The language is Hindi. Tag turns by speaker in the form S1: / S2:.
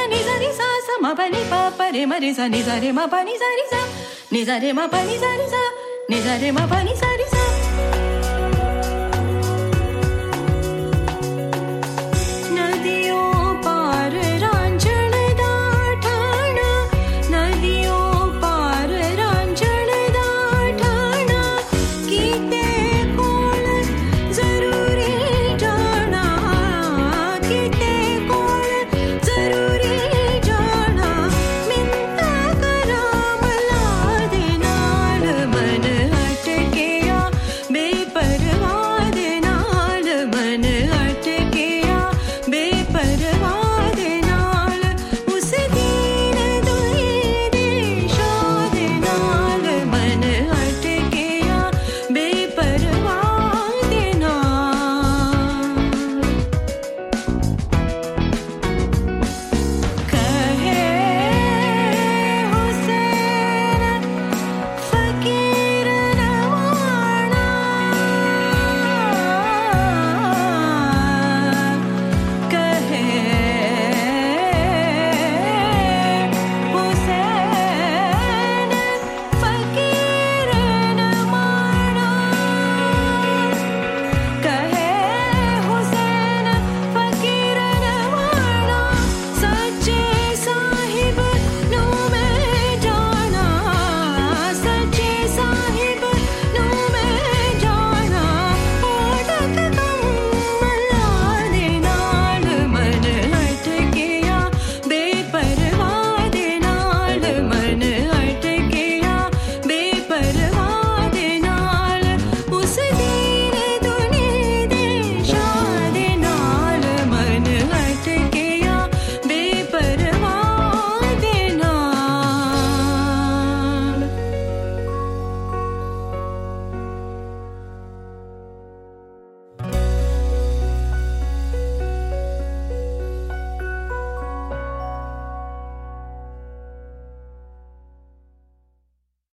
S1: सा नि सा रे सा सा म प नि प प रे म रे सा नि सा रे म प नि सा रे सा नि सा रे म प नि सा रे सा नि सा रे म प नि सा रे